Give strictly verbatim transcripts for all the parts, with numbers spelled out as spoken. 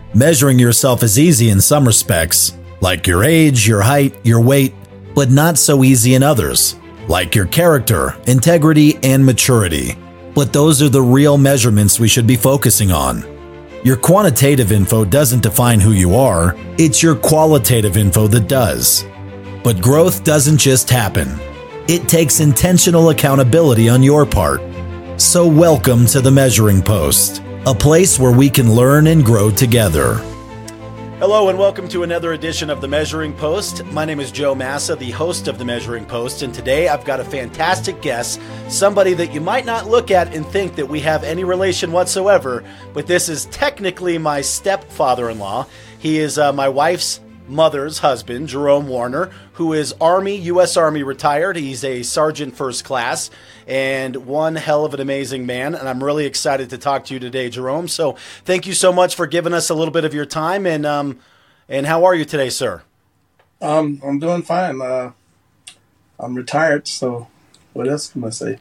Measuring yourself is easy in some respects, like your age, your height, your weight, but not so easy in others, like your character, integrity, and maturity. But those are the real measurements we should be focusing on. Your quantitative info doesn't define who you are, it's your qualitative info that does. But growth doesn't just happen. It takes intentional accountability on your part. So welcome to the Measuring Post, a place where we can learn and grow together. Hello and welcome to another edition of The Measuring Post. My name is Joe Massa, the host of The Measuring Post, and today I've got a fantastic guest, somebody that you might not look at and think that we have any relation whatsoever, but this is technically my stepfather-in-law. He is uh, my wife's mother's husband, Jerome Warner, who is Army, U S Army retired. He's a sergeant first class and one hell of an amazing man. And I'm really excited to talk to you today, Jerome. So thank you so much for giving us a little bit of your time. And um, and how are you today, sir? Um, I'm doing fine. Uh, I'm retired, so what else can I say?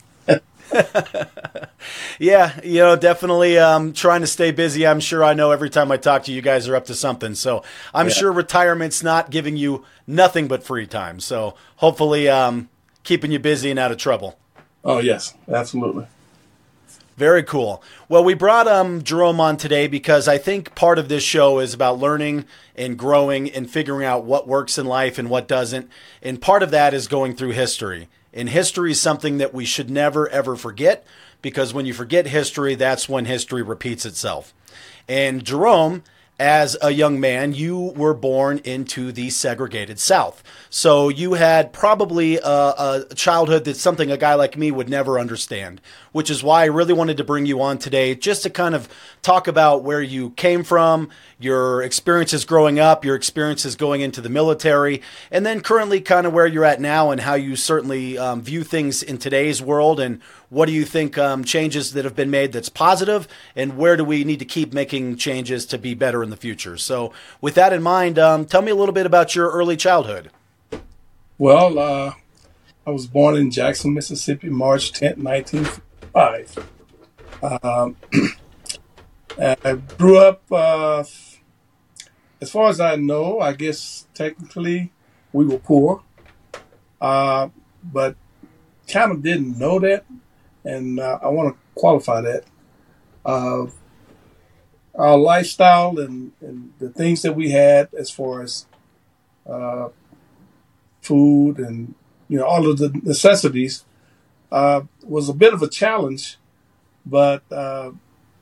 Yeah, you know, definitely um, trying to stay busy. I'm sure I know every time I talk to you, you guys are up to something. So I'm yeah. sure retirement's not giving you nothing but free time. So hopefully um, keeping you busy and out of trouble. Oh, yes, absolutely. Very cool. Well, we brought um, Jerome on today because I think part of this show is about learning and growing and figuring out what works in life and what doesn't. And part of that is going through history. And history is something that we should never, ever forget, because when you forget history, that's when history repeats itself. And Jerome, as a young man, you were born into the segregated South. So you had probably a, a childhood that's something a guy like me would never understand, which is why I really wanted to bring you on today, just to kind of talk about where you came from, your experiences growing up, your experiences going into the military, and then currently kind of where you're at now and how you certainly um, view things in today's world, and what do you think um, changes that have been made that's positive, and where do we need to keep making changes to be better in the future? So with that in mind, um, tell me a little bit about your early childhood. Well, uh, I was born in Jackson, Mississippi, March tenth, nineteen fifty-five. Um, I grew up, uh, as far as I know, I guess technically we were poor, uh, but kind of didn't know that, and uh, I want to qualify that. Uh, our lifestyle and, and the things that we had as far as uh, food and, you know, all of the necessities uh, was a bit of a challenge, but uh,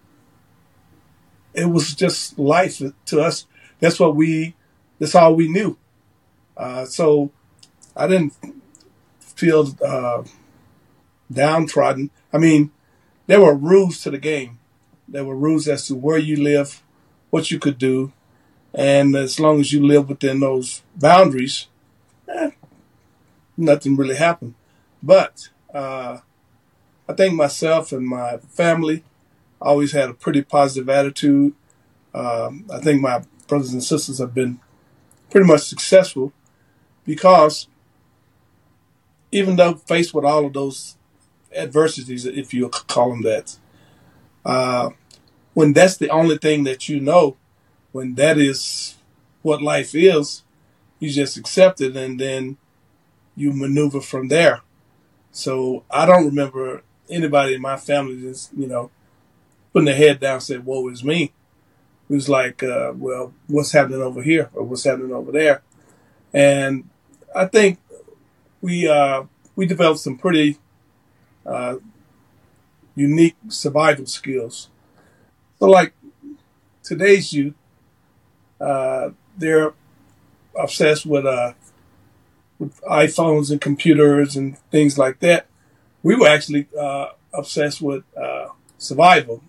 it was just life to us. That's what we, that's all we knew. Uh, so I didn't feel uh, downtrodden. I mean, there were rules to the game. There were rules as to where you live, what you could do, and as long as you live within those boundaries, eh, nothing really happened. But uh, I think myself and my family always had a pretty positive attitude. Um, I think my brothers and sisters have been pretty much successful because even though faced with all of those adversities, if you call them that, uh, when that's the only thing that you know, when that is what life is, you just accept it and then you maneuver from there. So I don't remember anybody in my family just, you know, putting their head down and said, woe is me. It was like, uh, well, what's happening over here or what's happening over there? And I think we uh, we developed some pretty uh, unique survival skills. So like today's youth, uh, they're obsessed with, uh, with iPhones and computers and things like that. We were actually uh, obsessed with uh, survival,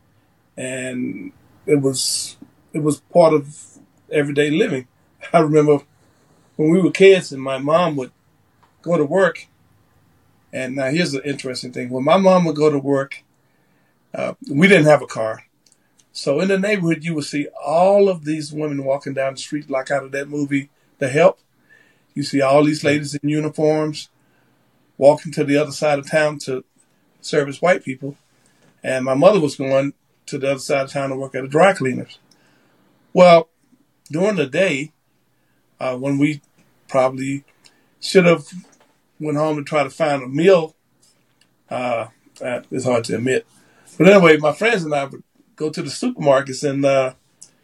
and it was it was part of everyday living. I remember when we were kids and my mom would go to work. And now here's the interesting thing. When my mom would go to work, uh, we didn't have a car. So in the neighborhood, you would see all of these women walking down the street like out of that movie, The Help. You see all these ladies in uniforms walking to the other side of town to service white people. And my mother was going to the other side of town to work at a dry cleaners. Well, during the day, uh, when we probably should have went home and tried to find a meal, uh, that is hard to admit. But anyway, my friends and I would go to the supermarkets and uh,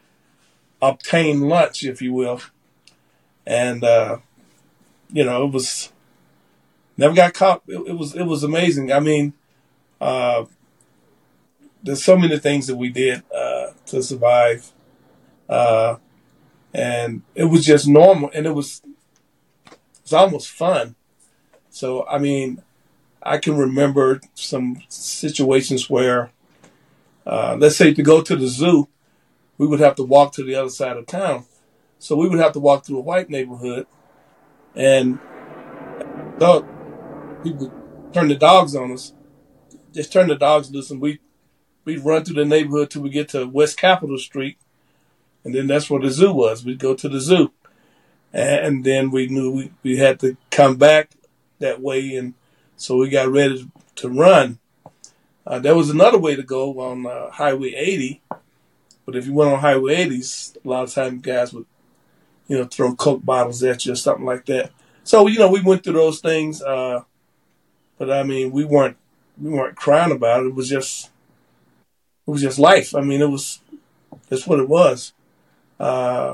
obtain lunch, if you will. And, uh, you know, it was, never got caught. It, it was, it was amazing. I mean, uh, there's so many things that we did uh, to survive. Uh, and it was just normal. And it was, it was almost fun. So, I mean, I can remember some situations where, uh, let's say to go to the zoo, we would have to walk to the other side of town. So we would have to walk through a white neighborhood, and dog, people would turn the dogs on us, just turn the dogs loose, and we, we'd run through the neighborhood till we get to West Capitol Street, and then that's where the zoo was. We'd go to the zoo, and then we knew we, we had to come back that way, and so we got ready to run. Uh, there was another way to go on uh, Highway eighty, but if you went on Highway eighties, a lot of times guys would, you know, throw Coke bottles at you or something like that. So, you know, we went through those things, uh, but I mean, we weren't we weren't crying about it. It was just it was just life. I mean, it was that's what it was. Uh,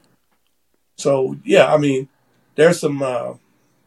so yeah, I mean, there's some uh,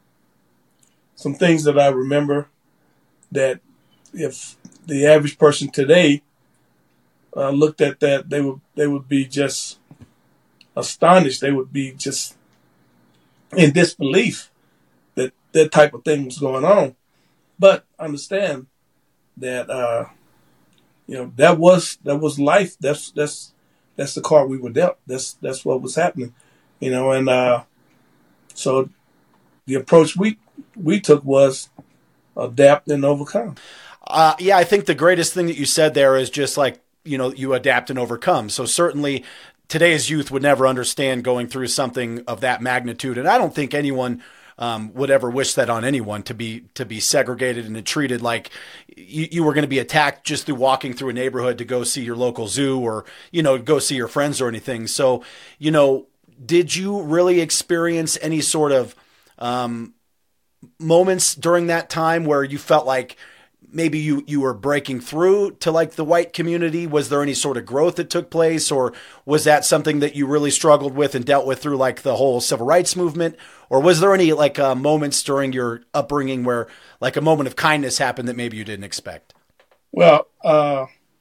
some things that I remember that if the average person today uh, looked at that, they would they would be just astonished. They would be just in disbelief that that type of thing was going on. But understand that uh, you know that was that was life. That's that's that's the card we were dealt. That's that's what was happening. You know, and uh, so the approach we we took was adapt and overcome. Uh, yeah, I think the greatest thing that you said there is just like, you know, you adapt and overcome. So certainly today's youth would never understand going through something of that magnitude. And I don't think anyone um, would ever wish that on anyone, to be to be segregated and treated like you, you were going to be attacked just through walking through a neighborhood to go see your local zoo or, you know, go see your friends or anything. So, you know, did you really experience any sort of um, moments during that time where you felt like maybe you, you were breaking through to like the white community? Was there any sort of growth that took place, or was that something that you really struggled with and dealt with through like the whole civil rights movement? Or was there any like uh, moments during your upbringing where like a moment of kindness happened that maybe you didn't expect? Well, uh,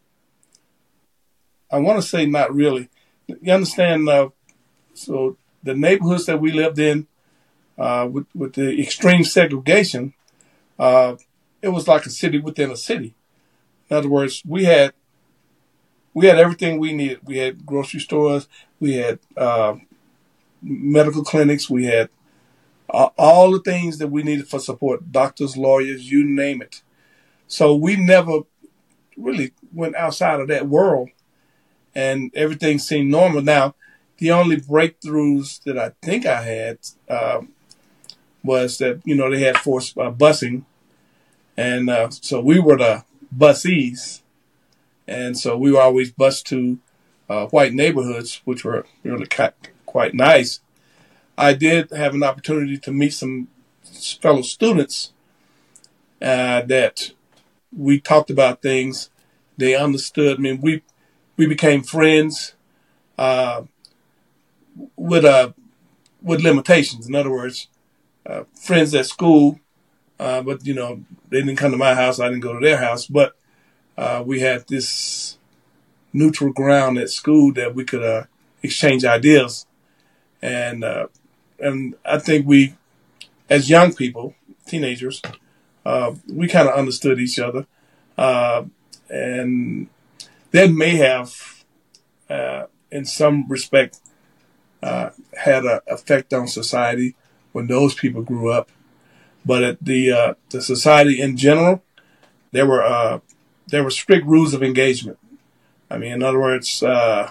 I want to say not really. You understand? Uh, so the neighborhoods that we lived in uh, with, with the extreme segregation, uh, it was like a city within a city. In other words, we had we had everything we needed. We had grocery stores, we had uh, medical clinics, we had uh, all the things that we needed for support. Doctors, lawyers, you name it. So we never really went outside of that world, and everything seemed normal. Now, the only breakthroughs that I think I had uh, was that, you know, they had forced uh, busing. And uh, so we were the busees, and so we were always bused to uh, white neighborhoods, which were really quite, quite nice. I did have an opportunity to meet some fellow students uh, that we talked about things. They understood. I mean, we we became friends uh, with uh, with limitations. In other words, uh, friends at school. Uh, but, you know, they didn't come to my house. I didn't go to their house. But uh, we had this neutral ground at school that we could uh, exchange ideas. And uh, and I think we, as young people, teenagers, uh, we kind of understood each other. Uh, and that may have, uh, in some respect, uh, had an effect on society when those people grew up. But at the uh, the society in general, there were uh, there were strict rules of engagement. I mean, in other words, uh,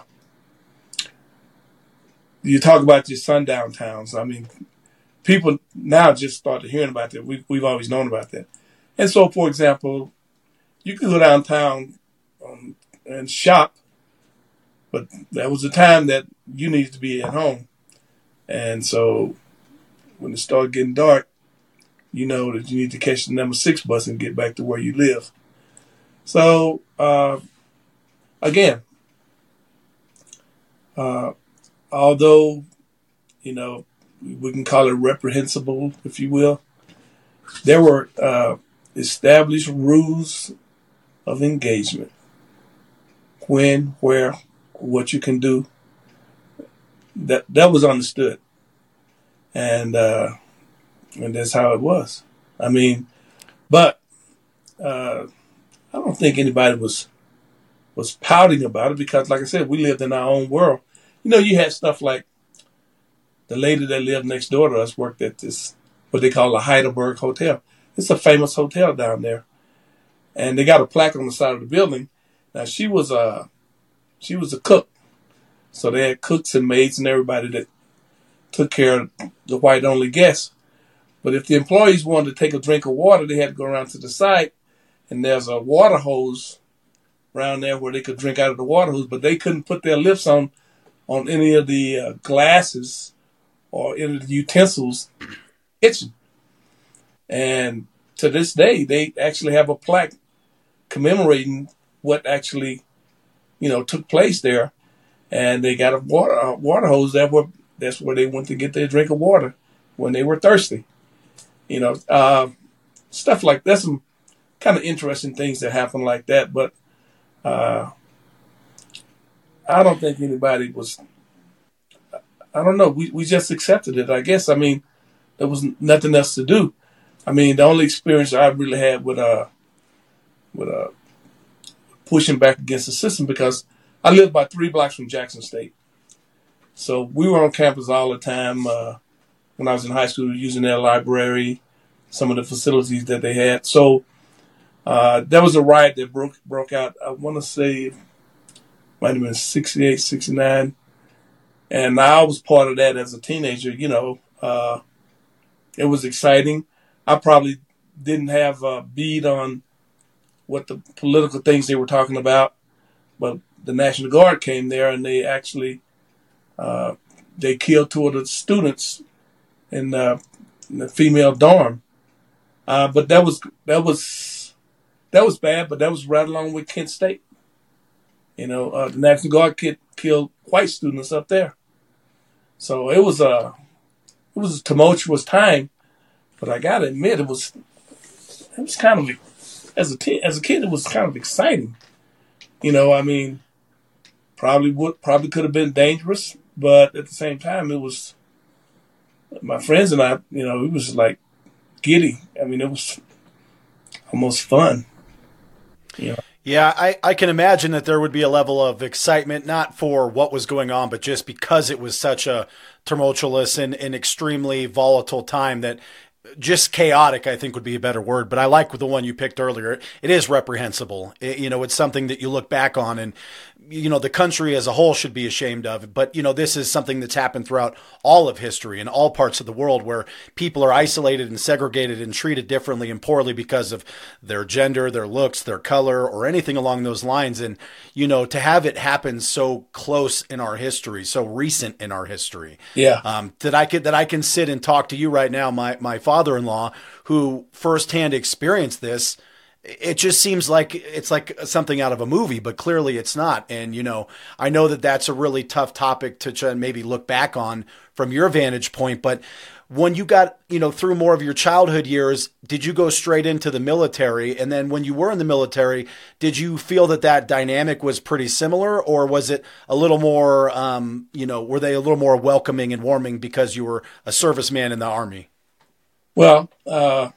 you talk about your sundown towns. I mean, people now just started hearing about that. We, we've always known about that. And so, for example, you could go downtown um, and shop, but that was the time that you needed to be at home. And so when it started getting dark, you know that you need to catch the number six bus and get back to where you live. So, uh, again, uh, although, you know, we can call it reprehensible, if you will, there were uh, established rules of engagement. When, where, what you can do. That that was understood. And uh, and that's how it was. I mean, but uh, I don't think anybody was was pouting about it because, like I said, we lived in our own world. You know, you had stuff like the lady that lived next door to us worked at this, what they call the Heidelberg Hotel. It's a famous hotel down there. And they got a plaque on the side of the building. Now, she was a, she was a cook. So they had cooks and maids and everybody that took care of the white-only guests. But if the employees wanted to take a drink of water, they had to go around to the side, and there's a water hose around there where they could drink out of the water hose, but they couldn't put their lips on on any of the uh, glasses or any of the utensils in the kitchen. And to this day, they actually have a plaque commemorating what actually, you know, took place there. And they got a water a water hose there where that's where they went to get their drink of water when they were thirsty. You know, uh, stuff like that's some kind of interesting things that happen like that. But uh, I don't think anybody was. I don't know. We we just accepted it, I guess. I mean, there was nothing else to do. I mean, the only experience I really had with uh with uh pushing back against the system, because I lived about three blocks from Jackson State. So we were on campus all the time. Uh, when I was in high school, using their library, some of the facilities that they had. So uh, there was a riot that broke broke out, I want to say, might have been sixty-eight, sixty-nine. And I was part of that as a teenager, you know. Uh, it was exciting. I probably didn't have a bead on what the political things they were talking about, but the National Guard came there and they actually uh, they killed two of the students in, uh, in the female dorm. Uh, but that was that was that was bad. But that was right along with Kent State. You know, uh, the National Guard kid killed white students up there. So it was a it was a tumultuous time. But I gotta admit, it was it was kind of as a teen, as a kid, it was kind of exciting. You know, I mean, probably would probably could have been dangerous, but at the same time, it was my friends and I. You know, it was like giddy. I mean, it was almost fun. You know. Yeah, I, I can imagine that there would be a level of excitement, not for what was going on, but just because it was such a tumultuous and, and extremely volatile time that just chaotic, I think, would be a better word. But I like the one you picked earlier. It is reprehensible. It, you know, it's something that you look back on and, you know, the country as a whole should be ashamed of. But, you know, this is something that's happened throughout all of history in all parts of the world where people are isolated and segregated and treated differently and poorly because of their gender, their looks, their color, or anything along those lines. And, you know, to have it happen so close in our history, so recent in our history. Yeah. Um, that I could, that I can sit and talk to you right now, my, my father-in-law, who firsthand experienced this. It just seems like it's like something out of a movie, but clearly it's not. And, you know, I know that that's a really tough topic to try and maybe look back on from your vantage point. But when you got, you know, through more of your childhood years, did you go straight into the military? And then when you were in the military, did you feel that that dynamic was pretty similar, or was it a little more, um, you know, were they a little more welcoming and warming because you were a serviceman in the Army? Well, uh,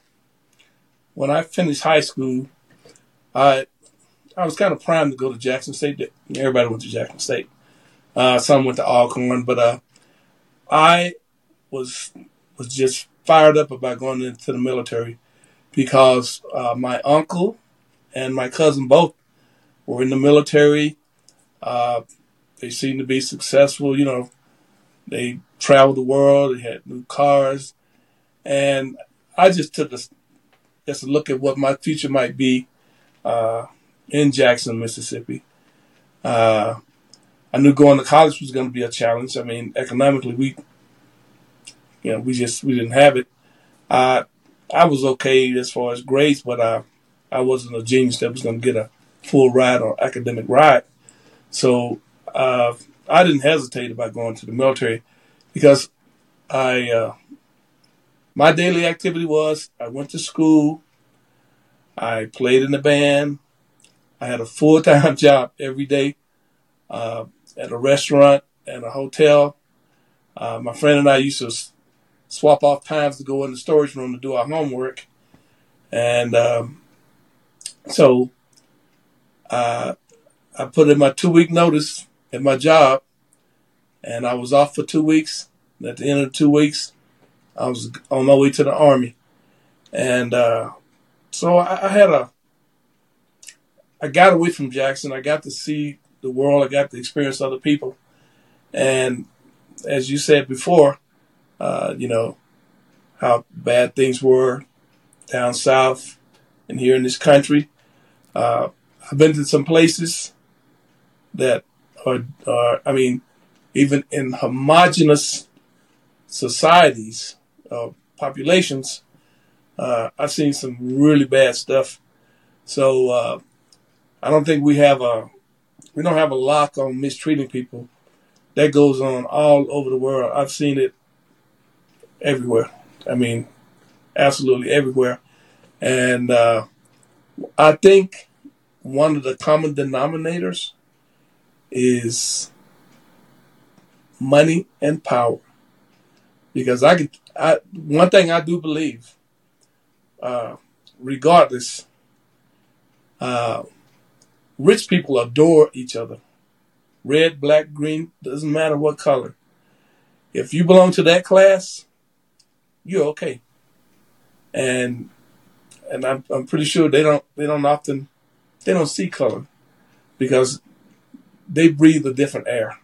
when I finished high school, I I was kind of primed to go to Jackson State. Everybody went to Jackson State. Uh, some went to Alcorn, but uh, I was was just fired up about going into the military because uh, my uncle and my cousin both were in the military. Uh, they seemed to be successful. You know, they traveled the world. They had new cars, and I just took a just a look at what my future might be uh, in Jackson, Mississippi. Uh, I knew going to college was going to be a challenge. I mean, economically, we, you know, we just we didn't have it. Uh, I was okay as far as grades, but uh, I wasn't a genius that was going to get a full ride or academic ride. So uh, I didn't hesitate about going to the military because I uh, my daily activity was I went to school, I played in the band, I had a full-time job every day uh, at a restaurant and a hotel. Uh, my friend and I used to s- swap off times to go in the storage room to do our homework. And um, so uh, I put in my two-week notice at my job, and I was off for two weeks. And at the end of the two weeks, I was on my way to the Army. And uh, so I, I had a, I got away from Jackson. I got to see the world. I got to experience other people. And as you said before, uh, you know, how bad things were down south and here in this country. Uh, I've been to some places that are, are, I mean, even in homogenous societies, uh, populations, uh, I've seen some really bad stuff. So uh, I don't think we have a, we don't have a lock on mistreating people. That goes on all over the world. I've seen it everywhere. I mean, absolutely everywhere. And uh, I think one of the common denominators is money and power. Because I could, I, one thing I do believe, uh, regardless, uh, rich people adore each other. Red, black, green, doesn't matter what color. If you belong to that class, you're okay. And and I'm I'm pretty sure they don't they don't often they don't see color because they breathe a different air.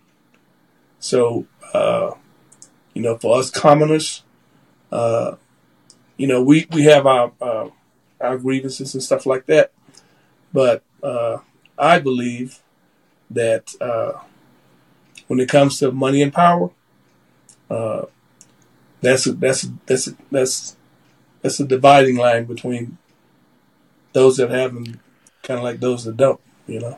So uh, you know, for us commoners, uh, you know, we, we have our uh, our grievances and stuff like that. But uh, I believe that uh, when it comes to money and power, uh, that's a, that's a, that's a, that's that's a dividing line between those that have and kind of like those that don't. You know.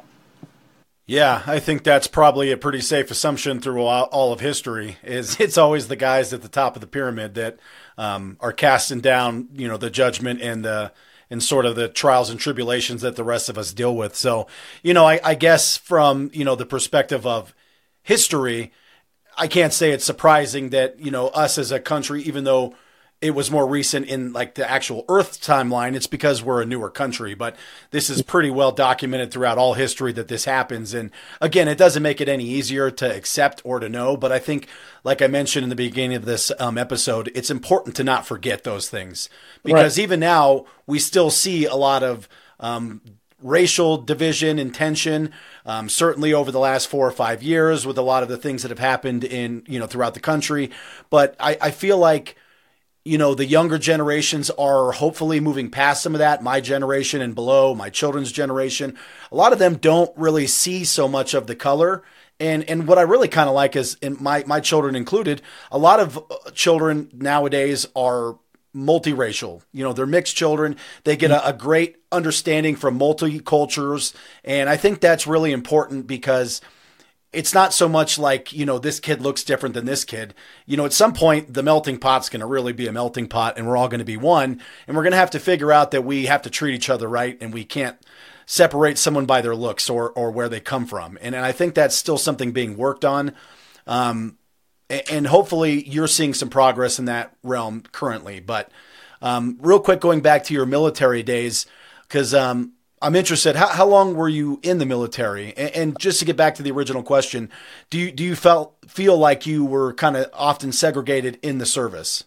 Yeah, I think that's probably a pretty safe assumption through all of history. Is it's always the guys at the top of the pyramid that um, are casting down, you know, the judgment and the and sort of the trials and tribulations that the rest of us deal with. So, you know, I, I guess from, you know, the perspective of history, I can't say it's surprising that, you know, us as a country, even though it was more recent in like the actual Earth timeline, it's because we're a newer country. But this is pretty well documented throughout all history that this happens. And again, it doesn't make it any easier to accept or to know. But I think, like I mentioned in the beginning of this um, episode, it's important to not forget those things. Because right. Even now, we still see a lot of um, racial division and tension, um, certainly over the last four or five years with a lot of the things that have happened in, you know, throughout the country. But I, I feel like, you know, the younger generations are hopefully moving past some of that. My generation and below, my children's generation, a lot of them don't really see so much of the color. And and what I really kind of like is, in my, my children included, a lot of children nowadays are multiracial. You know, they're mixed children. They get a, a great understanding from multi-cultures. And I think that's really important because it's not so much like, you know, this kid looks different than this kid. You know, at some point, the melting pot's going to really be a melting pot and we're all going to be one. And we're going to have to figure out that we have to treat each other right and we can't separate someone by their looks or or where they come from. And, and I think that's still something being worked on. Um, and, and hopefully you're seeing some progress in that realm currently. But um, real quick, going back to your military days, because um, I'm interested. How, how long were you in the military? And, and just to get back to the original question, do you do you felt feel like you were kind of often segregated in the service?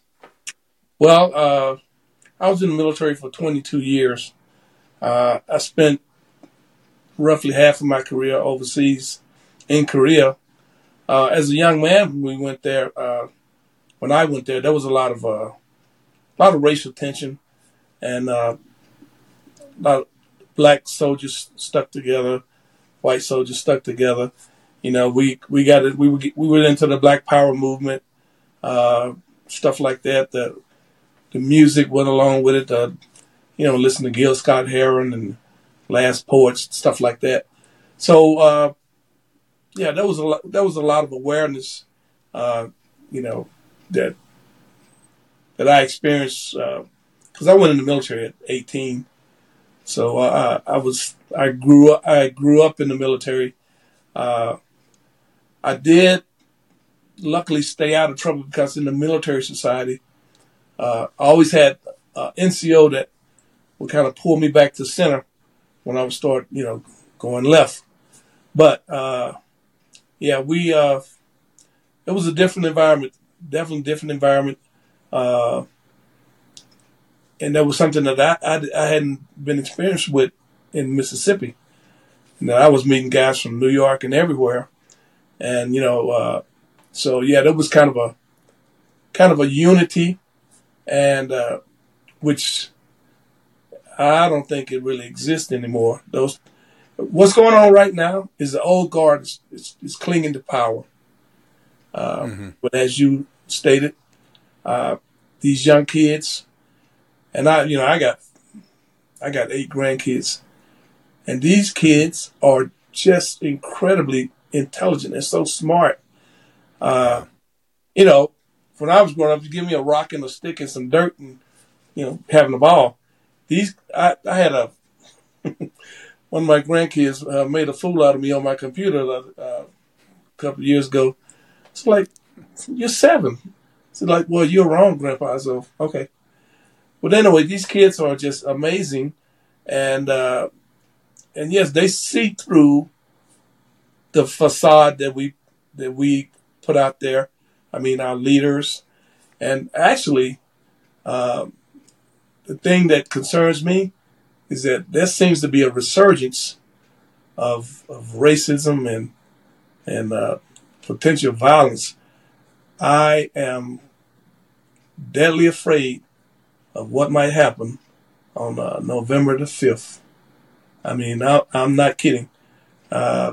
Well, uh, I was in the military for twenty-two years. Uh, I spent roughly half of my career overseas in Korea. Uh, as a young man, when we went there, uh, when I went there, there was a lot of uh, a lot of racial tension and uh, a lot of black soldiers stuck together, white soldiers stuck together. You know, we we got it. We were we were into the Black Power movement, uh, stuff like that. The the music went along with it. Uh, you know, listen to Gil Scott Heron and Last Poets, stuff like that. So uh, yeah, there was a lot, there was a lot of awareness, uh, you know, that that I experienced because uh, I went in the military at eighteen. So uh, I, I was I grew up I grew up in the military. Uh, I did luckily stay out of trouble because in the military society, uh, I always had uh, N C O that would kind of pull me back to center when I would start, you know, going left. But uh, yeah, we uh, it was a different environment, definitely different environment, uh, and that was something that I, I I hadn't been experienced with in Mississippi. And that I was meeting guys from New York and everywhere. And, you know, uh, so yeah, that was kind of a, kind of a unity and, uh, which I don't think it really exists anymore. Those, what's going on right now is the old guard is, is, is clinging to power. Uh, mm-hmm. But as you stated, uh, these young kids, and I, you know, I got, I got eight grandkids, and these kids are just incredibly intelligent and so smart. Uh, you know, when I was growing up, you give me a rock and a stick and some dirt and, you know, having a ball. These, I, I had a, one of my grandkids uh, made a fool out of me on my computer uh, a couple of years ago. It's like, you're seven. It's like, well, you're wrong, Grandpa. So, okay. But anyway, these kids are just amazing. And, uh, and yes, they see through the facade that we that we put out there. I mean, our leaders. And actually, um, the thing that concerns me is that there seems to be a resurgence of of racism and and uh, potential violence. I am deadly afraid of what might happen on uh, November the fifth. I mean, I, I'm not kidding. Uh,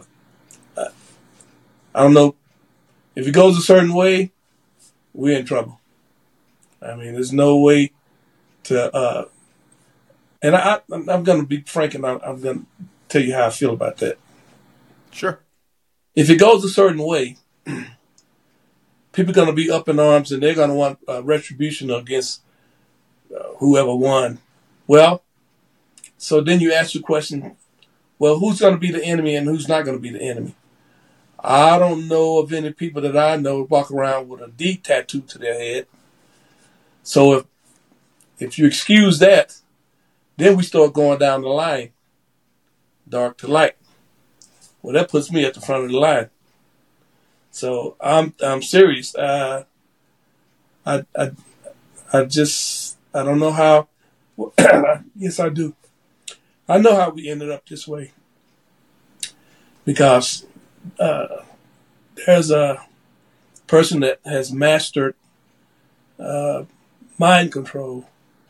I don't know. If it goes a certain way, we're in trouble. I mean, there's no way to, uh, and I, I, I'm going to be frank and I, I'm going to tell you how I feel about that. Sure. If it goes a certain way, people are going to be up in arms and they're going to want uh, retribution against uh, whoever won. Well, so then you ask your question, well, who's going to be the enemy and who's not going to be the enemy? I don't know of any people that I know walk around with a D tattoo to their head. So if if you excuse that, then we start going down the line, dark to light. Well, that puts me at the front of the line. So I'm I'm serious. Uh, I I I just I don't know how. Yes, I do. I know how we ended up this way because uh, there's a person that has mastered uh, mind control,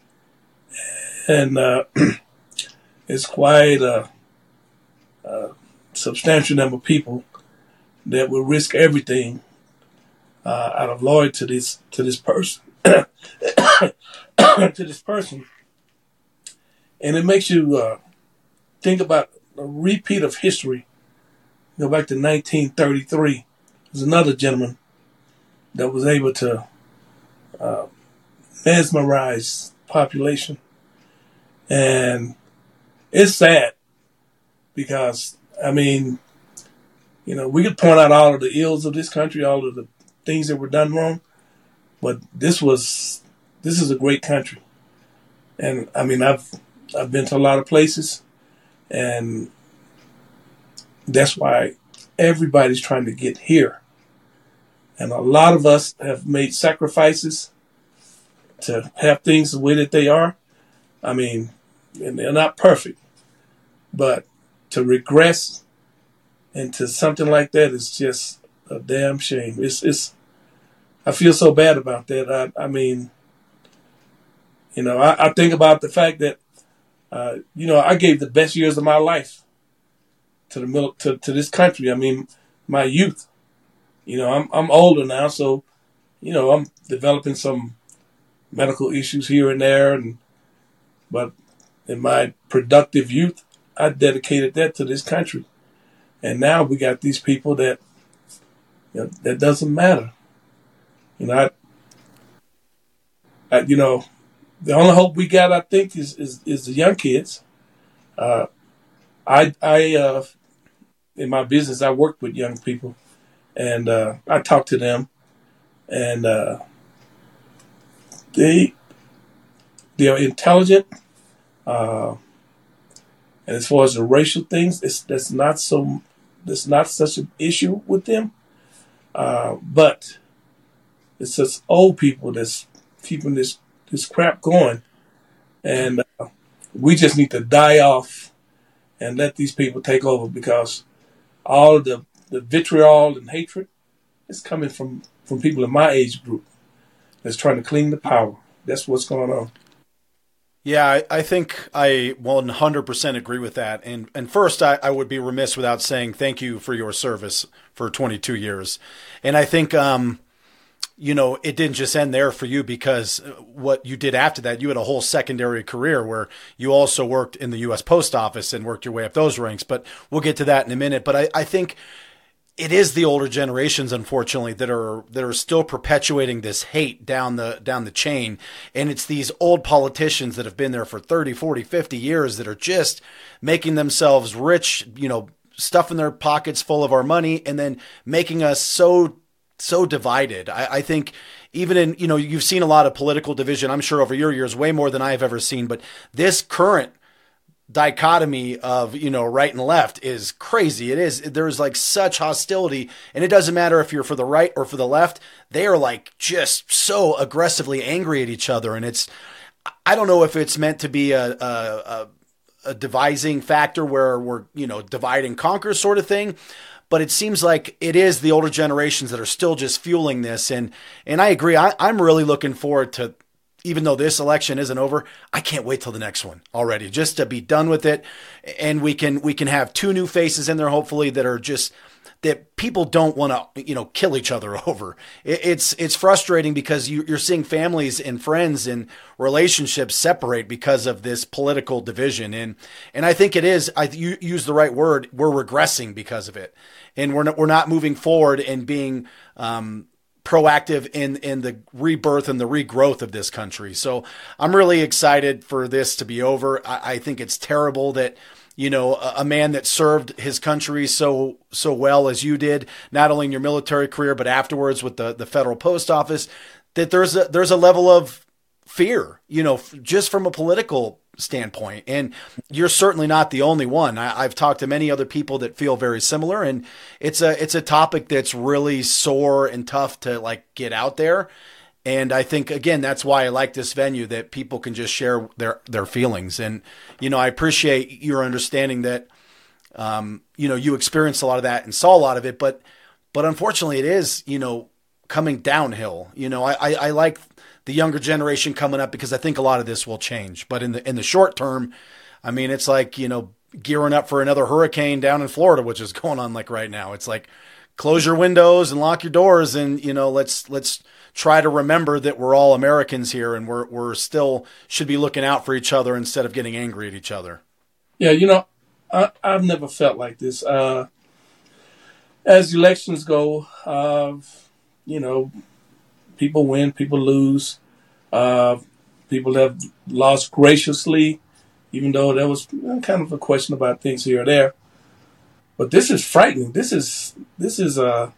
and uh, it's quite a, a substantial number of people that will risk everything uh, out of loyalty to this to this person, to this person, and it makes you uh, think about a repeat of history. Go back to nineteen thirty-three. There's another gentleman that was able to uh, mesmerize the population, and it's sad because I mean. You know, we could point out all of the ills of this country, all of the things that were done wrong, but this was, this is a great country. And I mean, I've, I've been to a lot of places, and that's why everybody's trying to get here. And a lot of us have made sacrifices to have things the way that they are. I mean, and they're not perfect, but to regress into something like that is just a damn shame. It's, it's, I feel so bad about that. I, I mean, you know, I, I think about the fact that, uh, you know, I gave the best years of my life to the mil- to, to this country. I mean, my youth. You know, I'm I'm older now, so you know I'm developing some medical issues here and there, and but in my productive youth, I dedicated that to this country, and now we got these people that you know, that doesn't matter. You know, I, I, you know, the only hope we got, I think, is is, is the young kids. Uh, I I uh, in my business, I work with young people, and uh, I talk to them, and uh, they they are intelligent. Uh, and as far as the racial things, it's that's not so that's not such an issue with them. Uh, but it's just old people that's keeping this this crap going, and uh, we just need to die off and let these people take over, because all of the, the vitriol and hatred is coming from, from people in my age group that's trying to clean the power. That's what's going on. Yeah, I, I think I one hundred percent agree with that. And and first, I, I would be remiss without saying thank you for your service for twenty-two years. And I think, um, you know, it didn't just end there for you, because what you did after that, you had a whole secondary career where you also worked in the U S Post Office and worked your way up those ranks. But we'll get to that in a minute. But I, I think it is the older generations, unfortunately, that are that are still perpetuating this hate down the down the chain. And it's these old politicians that have been there for thirty, forty, fifty years that are just making themselves rich, you know, stuffing their pockets full of our money, and then making us so so divided. I, I think even in, you know, you've seen a lot of political division, I'm sure over your years, way more than I've ever seen. But this current dichotomy of, you know, right and left is crazy. It is. There's like such hostility, and it doesn't matter if you're for the right or for the left. They are like just so aggressively angry at each other. And it's, I don't know if it's meant to be a, a, a, a devising factor where we're, you know, divide and conquer sort of thing. But it seems like it is the older generations that are still just fueling this. And, and I agree. I, I'm really looking forward to, even though this election isn't over, I can't wait till the next one already, just to be done with it. And we can, we can have two new faces in there, hopefully, that are just, that people don't want to, you know, kill each other over. It, it's, it's frustrating because you, you're seeing families and friends and relationships separate because of this political division. And, and I think it is, I you use the right word, we're regressing because of it. And we're not, we're not moving forward and being, um, proactive in, in the rebirth and the regrowth of this country. So I'm really excited for this to be over. I, I think it's terrible that, you know, a, a man that served his country so, so well as you did, not only in your military career, but afterwards with the, the federal post office, that there's a, there's a level of fear, you know, just from a political standpoint. And you're certainly not the only one. I, I've talked to many other people that feel very similar, and it's a, it's a topic that's really sore and tough to like get out there. And I think, again, that's why I like this venue, that people can just share their, their feelings. And, you know, I appreciate your understanding that, um, you know, you experienced a lot of that and saw a lot of it, but, but unfortunately it is, you know, coming downhill. You know, I, I, I like the younger generation coming up because I think a lot of this will change. But in the in the short term, I mean, it's like, you know, gearing up for another hurricane down in Florida, which is going on like right now. It's like, close your windows and lock your doors, and, you know, let's let's try to remember that we're all Americans here, and we're we're still should be looking out for each other instead of getting angry at each other. Yeah, you know, I, I've never felt like this. Uh, as elections go, uh, you know, people win, people lose. Uh, people have lost graciously, even though there was kind of a question about things here or there. But this is frightening. This is this is uh,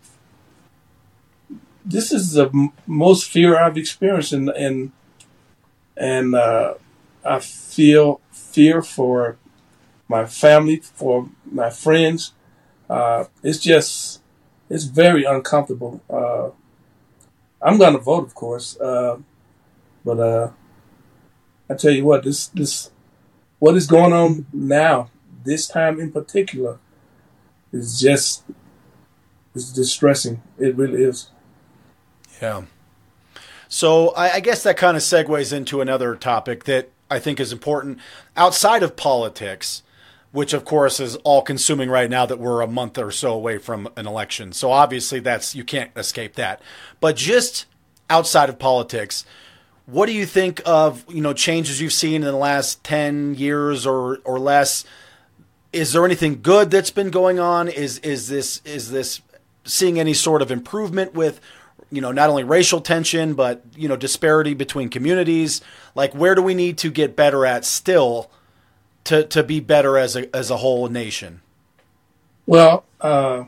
this is the m- most fear I've experienced, and and and uh, I feel fear for my family, for my friends. Uh, it's just it's very uncomfortable. Uh, I'm going to vote, of course, uh, but uh, I tell you what, this this what is going on now, this time in particular, is just it's distressing. It really is. Yeah. So I, I guess that kind of segues into another topic that I think is important outside of politics. which of course is all consuming right now that we're a month or so away from an election. So obviously that's, you can't escape that. But just outside of politics, what do you think of, you know, changes you've seen in the last ten years or, or less? Is there anything good that's been going on? Is, is this, is this seeing any sort of improvement with, you know, not only racial tension, but, you know, disparity between communities? Like, where do we need to get better at still to, to be better as a, as a whole nation? Well, uh,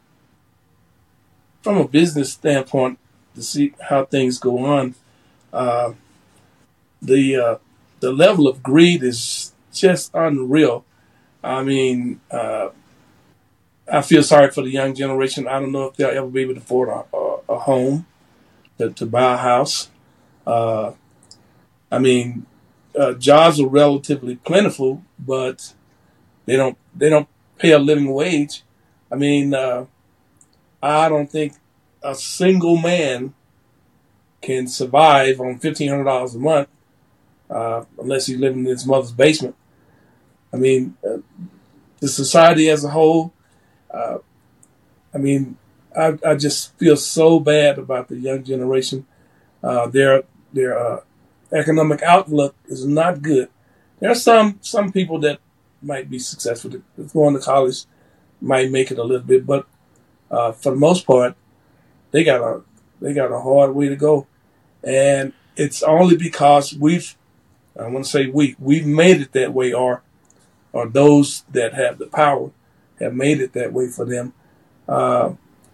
from a business standpoint, to see how things go on, uh, the, uh, the level of greed is just unreal. I mean, uh, I feel sorry for the young generation. I don't know if they'll ever be able to afford a, a, a home, to, to buy a house. Uh, I mean, uh, jobs are relatively plentiful, but they don't they don't pay a living wage. I mean, uh, I don't think a single man can survive on fifteen hundred dollars a month uh, unless he's living in his mother's basement. I mean, uh, the society as a whole. Uh, I mean, I, I just feel so bad about the young generation. Uh, their their uh, economic outlook is not good. There are some some people that might be successful. Going to college might make it a little bit, but uh, for the most part, they got a they got a hard way to go, and it's only because we've I want to say we we've made it that way, or or those that have the power have made it that way for them. Uh,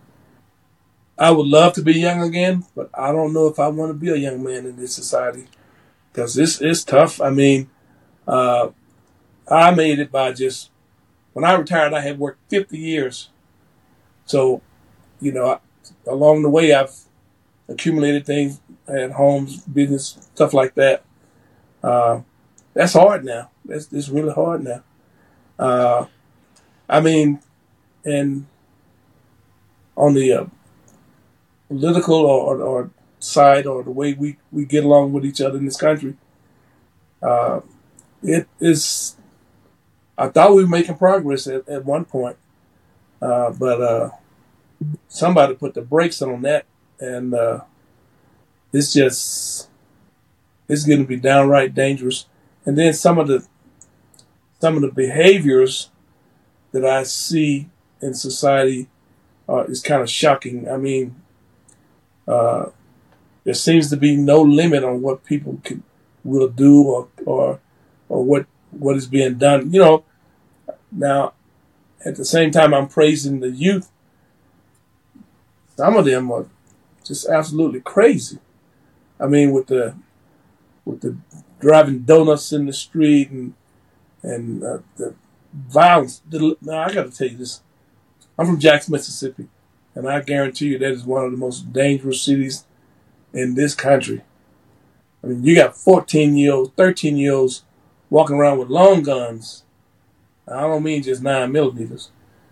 I would love to be young again, but I don't know if I want to be a young man in this society because it's, it's tough. I mean, uh, I made it by just, when I retired, I had worked fifty years. So, you know, I, along the way, I've accumulated things, I had homes, business, stuff like that. Uh, that's hard now. That's, it's really hard now. Uh, I mean, and on the uh, political or, or side or the way we, we get along with each other in this country, uh, it is, I thought we were making progress at, at one point, uh, but uh, somebody put the brakes on that, and uh, it's just, it's going to be downright dangerous. And then some of the, some of the behaviors that I see in society uh, is kind of shocking. I mean, uh, there seems to be no limit on what people can, will do or, or or what what is being done. You know, now at the same time I'm praising the youth. Some of them are just absolutely crazy. I mean, with the with the driving donuts in the street and and uh, the violence. Now, I got to tell you this. I'm from Jackson, Mississippi, and I guarantee you that is one of the most dangerous cities in this country. I mean, you got fourteen-year-olds, thirteen-year-olds walking around with long guns. I don't mean just nine millimeters.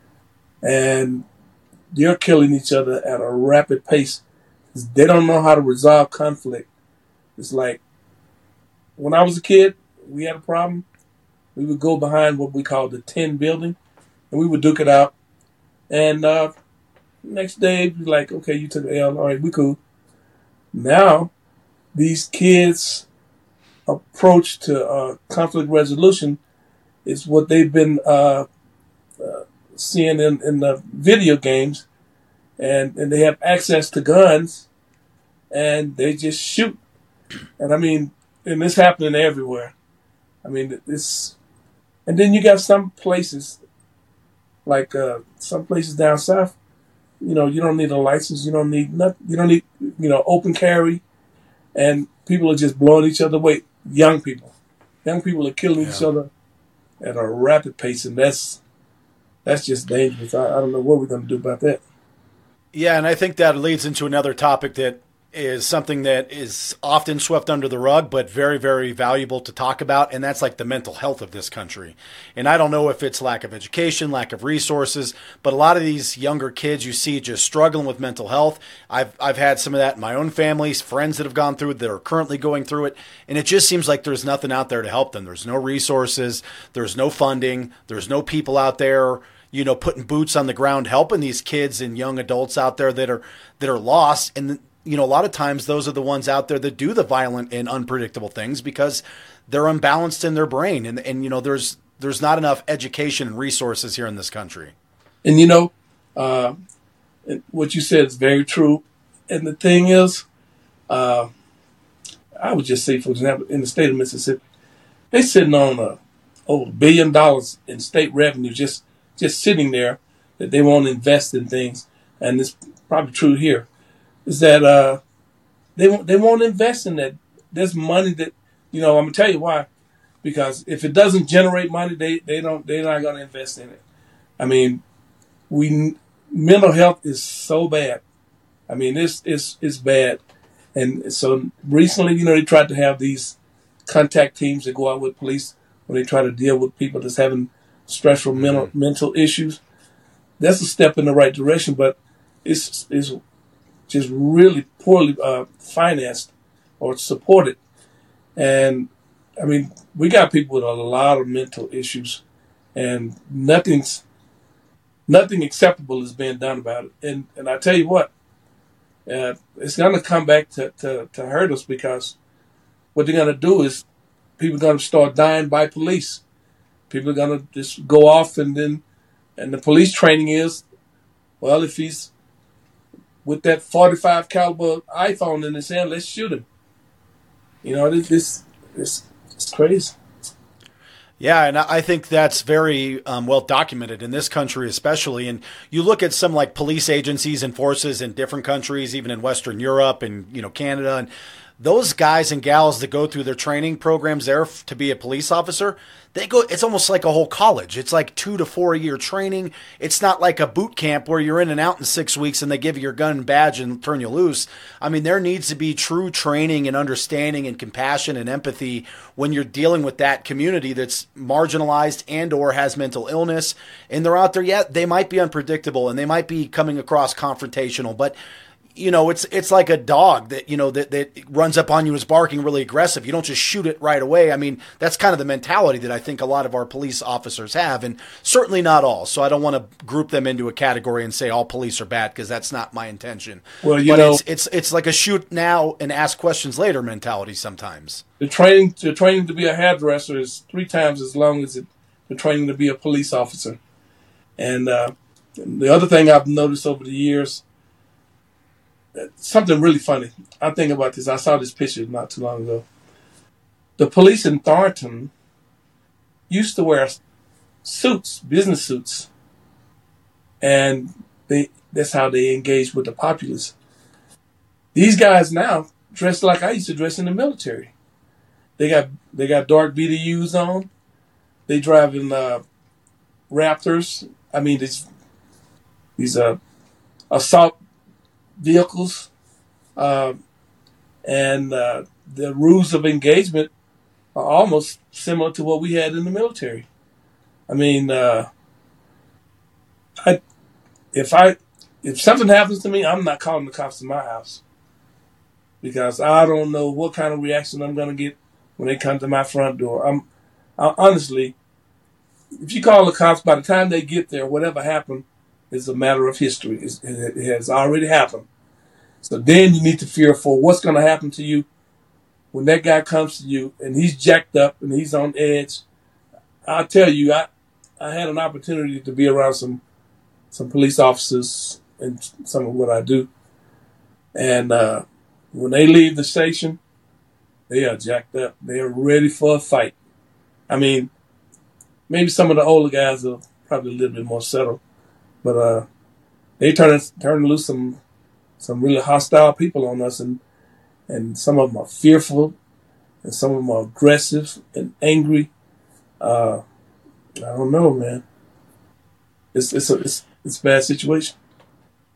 And they're killing each other at a rapid pace. They don't know how to resolve conflict. It's like, when I was a kid, we had a problem. We would go behind what we call the tin building, and we would duke it out. And uh, next day, we'd be like, okay, you took the L. All right, we cool. Now, these kids' approach to uh, conflict resolution is what they've been uh, uh, seeing in, in the video games, and, and they have access to guns, and they just shoot. And I mean, and it's happening everywhere. I mean, it's, and then you got some places, like uh, some places down south, you know, you don't need a license, you don't need nothing, you don't need, you know, open carry, and people are just blowing each other away. Young people, young people are killing yeah. each other at a rapid pace, and that's that's just dangerous. I, I don't know what we're going to do about that. Yeah, and I think that leads into another topic that is something that is often swept under the rug, but very, very valuable to talk about. And that's like the mental health of this country. And I don't know if it's lack of education, lack of resources, but a lot of these younger kids you see just struggling with mental health. I've, I've had some of that in my own family, friends that have gone through it, that are currently going through it. And it just seems like there's nothing out there to help them. There's no resources. There's no funding. There's no people out there, you know, putting boots on the ground, helping these kids and young adults out there that are, that are lost. And you know, a lot of times those are the ones out there that do the violent and unpredictable things because they're unbalanced in their brain. And, and you know, there's there's not enough education and resources here in this country. And, you know, uh, what you said is very true. And the thing is, uh, I would just say, for example, in the state of Mississippi, they're sitting on a, over a billion dollars in state revenue just, just sitting there that they won't invest in things. And it's probably true here. Is that uh, they won't they won't invest in that. There's money that, you know, I'm gonna tell you why. Because if it doesn't generate money, they, they don't they're not gonna invest in it. I mean, we mental health is so bad. I mean, it's it's it's bad. And so recently, you know, they tried to have these contact teams that go out with police when they try to deal with people that's having stressful mental mental issues. That's a step in the right direction, but it's it's just really poorly uh, financed or supported. And, I mean, we got people with a lot of mental issues, and nothing's nothing acceptable is being done about it. And and I tell you what, uh, it's going to come back to, to, to hurt us because what they're going to do is people are going to start dying by police. People are going to just go off, and then and the police training is, well, if he's with that forty-five caliber iPhone in his hand, let's shoot him. You know, this, this, this it's crazy. Yeah, and I think that's very um, well documented in this country especially. And you look at some like police agencies and forces in different countries, even in Western Europe and, you know, Canada, and those guys and gals that go through their training programs there f- to be a police officer, they go, it's almost like a whole college. It's like two to four year training. It's not like a boot camp where you're in and out in six weeks and they give you your gun and badge and turn you loose. I mean, there needs to be true training and understanding and compassion and empathy when you're dealing with that community that's marginalized and or has mental illness. And they're out there, yeah, they might be unpredictable and they might be coming across confrontational, but you know, it's it's like a dog that, you know, that, that runs up on you and is barking really aggressive. You don't just shoot it right away. I mean, that's kind of the mentality that I think a lot of our police officers have, and certainly not all. So I don't want to group them into a category and say all police are bad, because that's not my intention. Well, you but know, it's, it's it's like a shoot now and ask questions later mentality sometimes. The training the training to be a hairdresser is three times as long as it, the training to be a police officer. And uh, the other thing I've noticed over the years, something really funny. I think about this. I saw this picture not too long ago. The police in Thornton used to wear suits, business suits, and they that's how they engaged with the populace. These guys now dress like I used to dress in the military. They got they got dark B D Us on. They driving uh, Raptors. I mean, these these uh, assault vehicles, uh, and uh, the rules of engagement are almost similar to what we had in the military. I mean, uh, I, if I if something happens to me, I'm not calling the cops to my house, because I don't know what kind of reaction I'm going to get when they come to my front door. I'm I, honestly, if you call the cops, by the time they get there, whatever happened is a matter of history. It's, it has already happened. So then you need to fear for what's going to happen to you when that guy comes to you and he's jacked up and he's on edge. I'll tell you, I I had an opportunity to be around some some police officers and some of what I do. And uh, when they leave the station, they are jacked up. They are ready for a fight. I mean, maybe some of the older guys are probably a little bit more settled. But uh, they turn turn loose some some really hostile people on us, and and some of them are fearful, and some of them are aggressive and angry. Uh, I don't know, man. It's it's a it's it's a bad situation.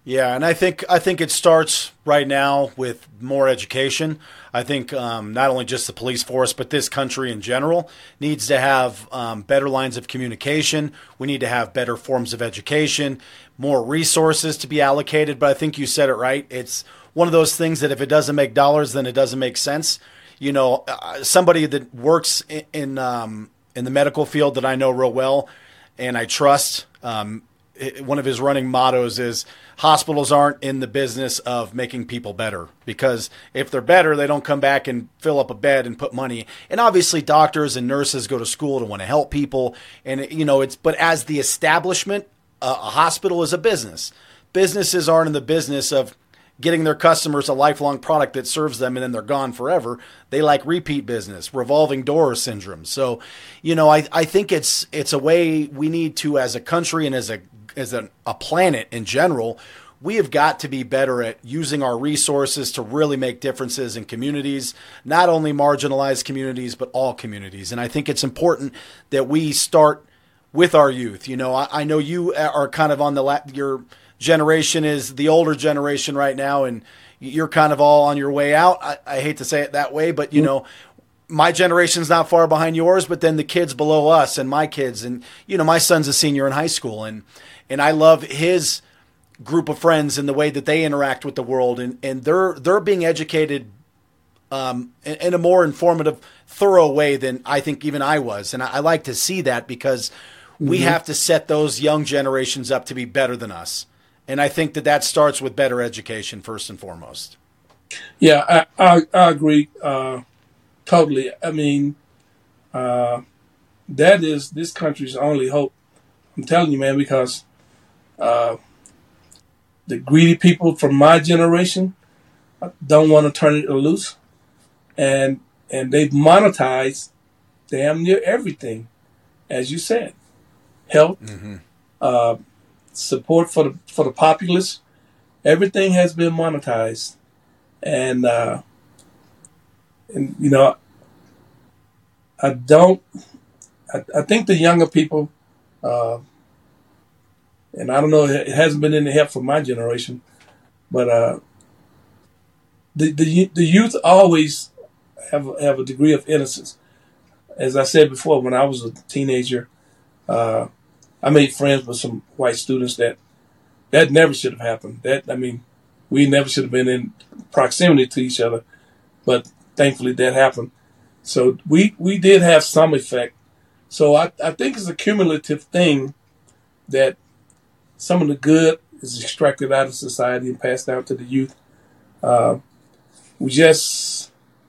Yeah, and I think I think it starts right now with more education. I think um, not only just the police force, but this country in general needs to have um, better lines of communication. We need to have better forms of education, more resources to be allocated. But I think you said it right. It's one of those things that if it doesn't make dollars, then it doesn't make sense. You know, uh, somebody that works in in, um, in the medical field that I know real well and I trust. Um, One of his running mottos is hospitals aren't in the business of making people better, because if they're better, they don't come back and fill up a bed and put money. And obviously doctors and nurses go to school to want to help people. And, you know, it's, but as the establishment, uh, a hospital is a business. Businesses aren't in the business of getting their customers a lifelong product that serves them and then they're gone forever. They like repeat business, revolving door syndrome. So, you know, I, I think it's, it's a way we need to, as a country and as a, as a, a planet in general, we have got to be better at using our resources to really make differences in communities, not only marginalized communities, but all communities. And I think it's important that we start with our youth. You know, I, I know you are kind of on the, la- your generation is the older generation right now, and you're kind of all on your way out. I, I hate to say it that way, but you know, my generation's not far behind yours, but then the kids below us and my kids, and you know, my son's a senior in high school, and and I love his group of friends and the way that they interact with the world, and and they're they're being educated um, in, in a more informative, thorough way than I think even I was, and I, I like to see that, because we mm-hmm. have to set those young generations up to be better than us, and I think that that starts with better education first and foremost. Yeah, I I, I agree. Uh... Totally. I mean, uh, that is this country's only hope. I'm telling you, man, because uh, the greedy people from my generation don't want to turn it loose, and and they've monetized damn near everything, as you said, health, mm-hmm. uh, support for the for the populace. Everything has been monetized, and. Uh, And, you know, I don't, I, I think the younger people, uh, and I don't know, it hasn't been any help for my generation, but uh, the, the the youth always have, have a degree of innocence. As I said before, when I was a teenager, uh, I made friends with some white students that, that never should have happened. That, I mean, we never should have been in proximity to each other, but thankfully that happened. So we, we did have some effect. So I, I think it's a cumulative thing that some of the good is extracted out of society and passed down to the youth. Uh, we just,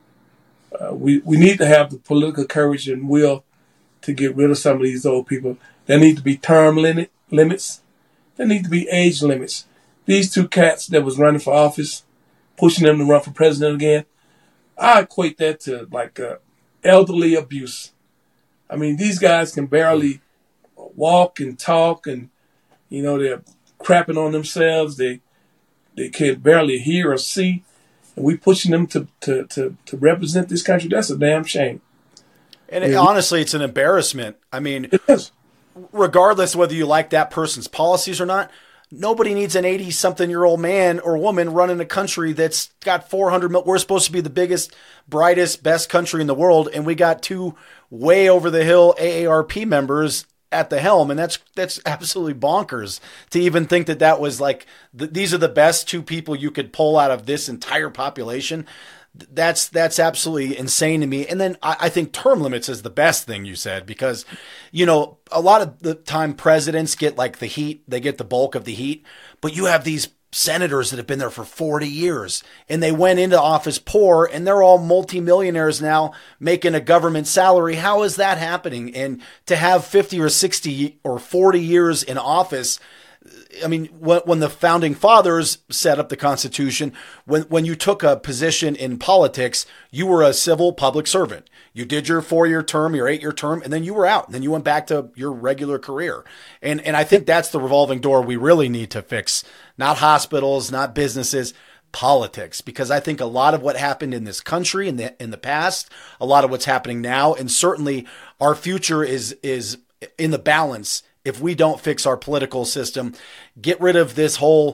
uh, we, we need to have the political courage and will to get rid of some of these old people. There need to be term limit, limits. There need to be age limits. These two cats that was running for office, pushing them to run for president again, I equate that to like uh, elderly abuse. I mean, these guys can barely walk and talk, and you know they're crapping on themselves. They they can barely hear or see, and we pushing them to to to, to represent this country. That's a damn shame. And it, honestly, it's an embarrassment. I mean, it is. Regardless whether you like that person's policies or not. Nobody needs an eighty-something-year-old man or woman running a country that's got four hundred mil. We're supposed to be the biggest, brightest, best country in the world, and we got two way over the hill A A R P members at the helm, and that's that's absolutely bonkers to even think that that was like th- these are the best two people you could pull out of this entire population. That's that's absolutely insane to me. And then I, I think term limits is the best thing you said, because, you know, a lot of the time presidents get like the heat, they get the bulk of the heat, but you have these senators that have been there for forty years and they went into office poor and they're all multimillionaires now making a government salary. How is that happening? And to have fifty or sixty or forty years in office, I mean, when the founding fathers set up the Constitution, when when you took a position in politics, you were a civil public servant. You did your four-year term, your eight-year term, and then you were out. And then you went back to your regular career. And and I think that's the revolving door we really need to fix. Not hospitals, not businesses, politics. Because I think a lot of what happened in this country in the in the past, a lot of what's happening now, and certainly our future is is in the balance if we don't fix our political system, get rid of this whole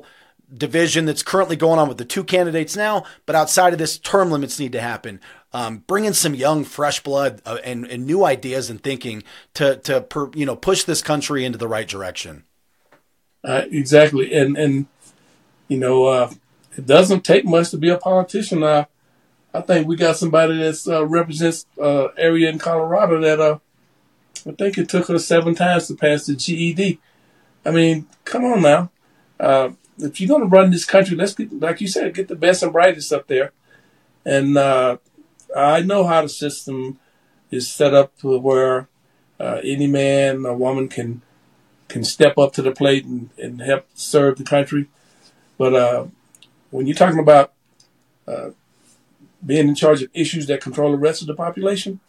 division that's currently going on with the two candidates now, but outside of this, term limits need to happen. Um, bring in some young, fresh blood uh, and, and new ideas and thinking to to per, you know push this country into the right direction. Uh, exactly, and and you know uh, it doesn't take much to be a politician. Uh, I think we got somebody that uh, represents uh, area in Colorado that uh, I think it took her seven times to pass the G E D. I mean, come on now. Uh, if you're going to run this country, let's get, like you said, get the best and brightest up there. And uh, I know how the system is set up to where uh, any man or woman can can step up to the plate and, and help serve the country. But uh, when you're talking about uh, being in charge of issues that control the rest of the population,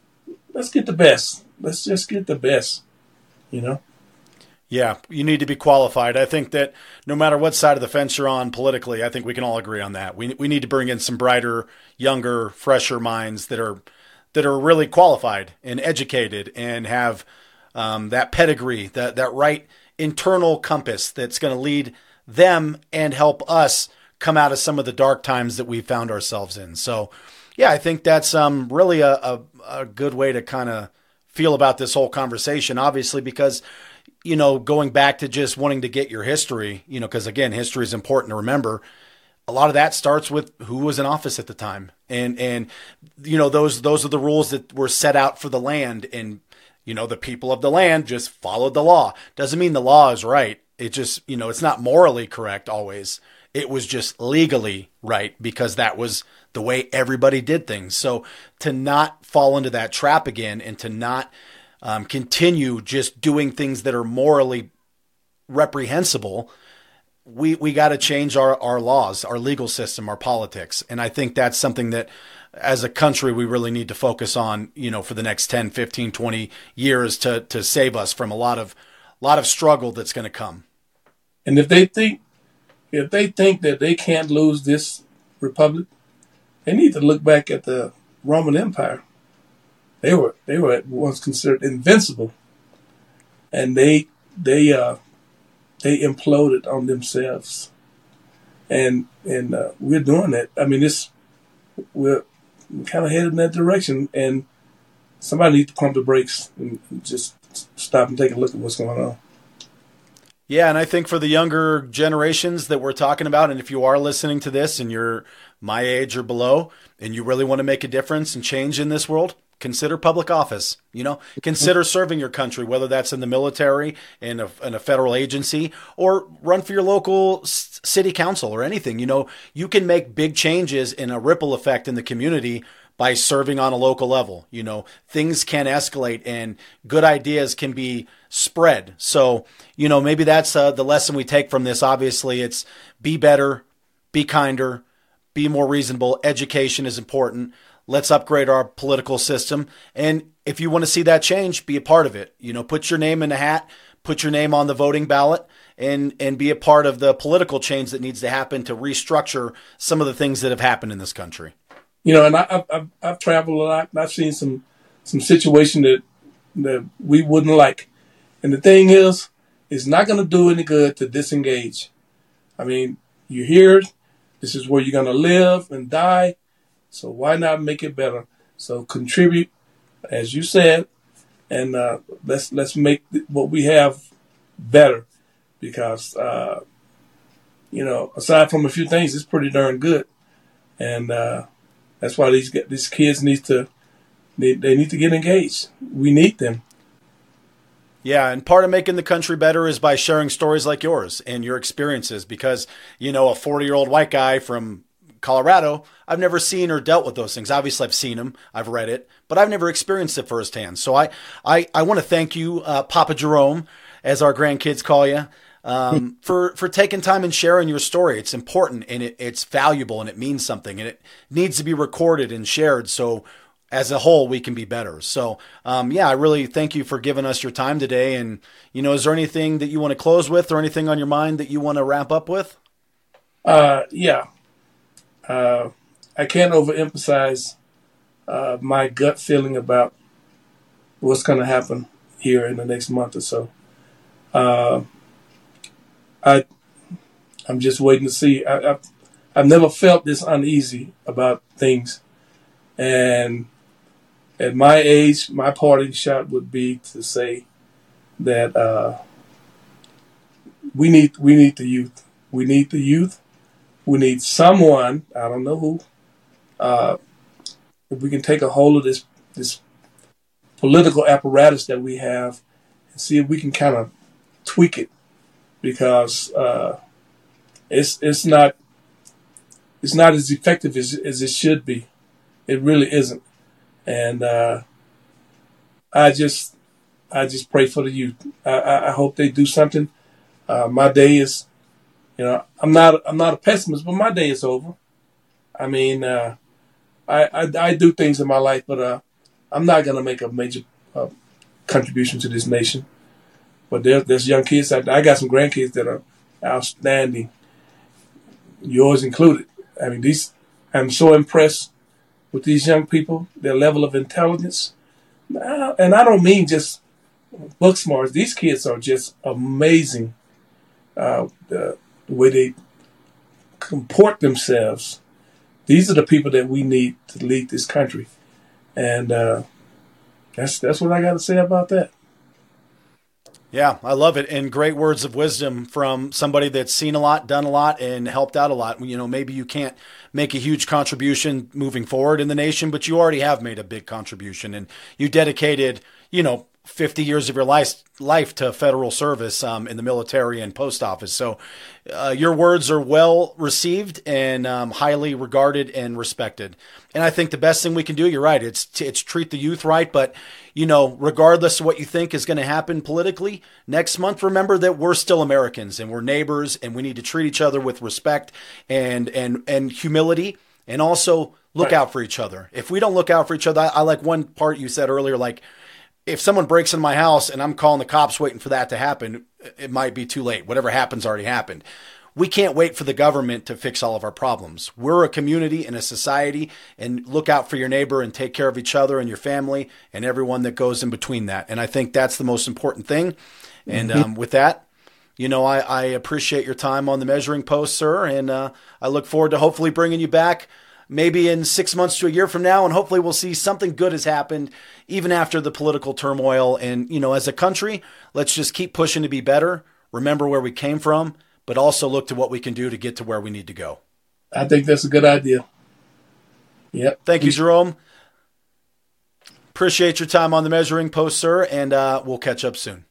let's get the best. Let's just get the best, you know? Yeah, you need to be qualified. I think that no matter what side of the fence you're on politically, I think we can all agree on that. We we need to bring in some brighter, younger, fresher minds that are that are really qualified and educated and have um, that pedigree, that that right internal compass that's going to lead them and help us come out of some of the dark times that we found ourselves in. So, yeah, I think that's um, really a, a, a good way to kind of feel about this whole conversation, obviously, because you know, going back to just wanting to get your history, you know, because again, history is important to remember. A lot of that starts with who was in office at the time. And, and, you know, those, those are the rules that were set out for the land, and, you know, the people of the land just followed the law. Doesn't mean the law is right. It just, you know, it's not morally correct always. It was just legally right because that was the way everybody did things. So to not fall into that trap again and to not, Um, continue just doing things that are morally reprehensible, we we got to change our, our laws, our legal system, our politics. And I think that's something that as a country we really need to focus on, you know, for the next ten, fifteen, twenty years to to save us from a lot of lot of struggle that's going to come. And if they think if they think that they can't lose this republic, they need to look back at the Roman Empire. They were they were at once considered invincible, and they they uh, they imploded on themselves, and and uh, we're doing that. I mean, this we're kind of headed in that direction, and somebody needs to pump the brakes and just stop and take a look at what's going on. Yeah, and I think for the younger generations that we're talking about, and if you are listening to this and you're my age or below, and you really want to make a difference and change in this world, consider public office. You know, consider serving your country, whether that's in the military, in a, in a federal agency, or run for your local s- city council or anything. You know, you can make big changes in a ripple effect in the community by serving on a local level. You know, things can escalate and good ideas can be spread. So, you know, maybe that's uh, the lesson we take from this. Obviously, it's be better, be kinder, be more reasonable. Education is important. Let's upgrade our political system. And if you want to see that change, be a part of it. You know, put your name in the hat, put your name on the voting ballot, and and be a part of the political change that needs to happen to restructure some of the things that have happened in this country. You know, and I, I've I've traveled a lot, and I've seen some some situations that that we wouldn't like. And the thing is, it's not going to do any good to disengage. I mean, you're here. This is where you're going to live and die. So why not make it better? So contribute, as you said, and uh, let's let's make what we have better. Because uh, you know, aside from a few things, it's pretty darn good, and uh, that's why these these kids need to they, they need to get engaged. We need them. Yeah, and part of making the country better is by sharing stories like yours and your experiences. Because you know, a forty-year-old white guy from Colorado, I've never seen or dealt with those things. Obviously, I've seen them, I've read it, but I've never experienced it firsthand. So I, I, I want to thank you, uh, Papa Jerome, as our grandkids call you, um, for for taking time and sharing your story. It's important and it, it's valuable and it means something and it needs to be recorded and shared. So as a whole, we can be better. So um, yeah, I really thank you for giving us your time today. And you know, is there anything that you want to close with or anything on your mind that you want to wrap up with? Uh, yeah. Uh, I can't overemphasize uh, my gut feeling about what's going to happen here in the next month or so. Uh, I I'm just waiting to see. I, I, I've never felt this uneasy about things. And at my age, my parting shot would be to say that uh, we need we need the youth. We need the youth. We need someone, I don't know who, uh, if we can take a hold of this this political apparatus that we have and see if we can kind of tweak it, because uh, it's it's not it's not as effective as as it should be. It really isn't. And uh, I just I just pray for the youth. I, I, I hope they do something. Uh, my day is, you know, I'm not I'm not a pessimist, but my day is over. I mean, uh, I, I I do things in my life, but uh, I'm not gonna make a major uh, contribution to this nation. But there, there's young kids out there. I got some grandkids that are outstanding, yours included. I mean, these. I'm so impressed with these young people, their level of intelligence, and I don't mean just book smarts. These kids are just amazing. Uh, the, the way they comport themselves. These are the people that we need to lead this country, and uh, that's that's what I got to say about that. Yeah, I love it. And great words of wisdom from somebody that's seen a lot, done a lot, and helped out a lot. You know, maybe you can't make a huge contribution moving forward in the nation, but you already have made a big contribution, and you dedicated, you know, fifty years of your life life to federal service um, in the military and post office. So uh, your words are well received and um, highly regarded and respected. And I think the best thing we can do, you're right, it's t- it's treat the youth right. But, you know, regardless of what you think is going to happen politically, next month, remember that we're still Americans and we're neighbors, and we need to treat each other with respect and and and humility, and also look right. out for each other. If we don't look out for each other, I, I like one part you said earlier, like, if someone breaks in my house and I'm calling the cops waiting for that to happen, it might be too late. Whatever happens already happened. We can't wait for the government to fix all of our problems. We're a community and a society, and look out for your neighbor and take care of each other and your family and everyone that goes in between that. And I think that's the most important thing. And um, with that, you know, I, I appreciate your time on the Measuring Post, sir. And uh, I look forward to hopefully bringing you back maybe in six months to a year from now, and hopefully we'll see something good has happened even after the political turmoil. And, you know, as a country, let's just keep pushing to be better, remember where we came from, but also look to what we can do to get to where we need to go. I think that's a good idea. Yep. Thank you, Jerome. Appreciate your time on the Measuring Post, sir, and uh, we'll catch up soon.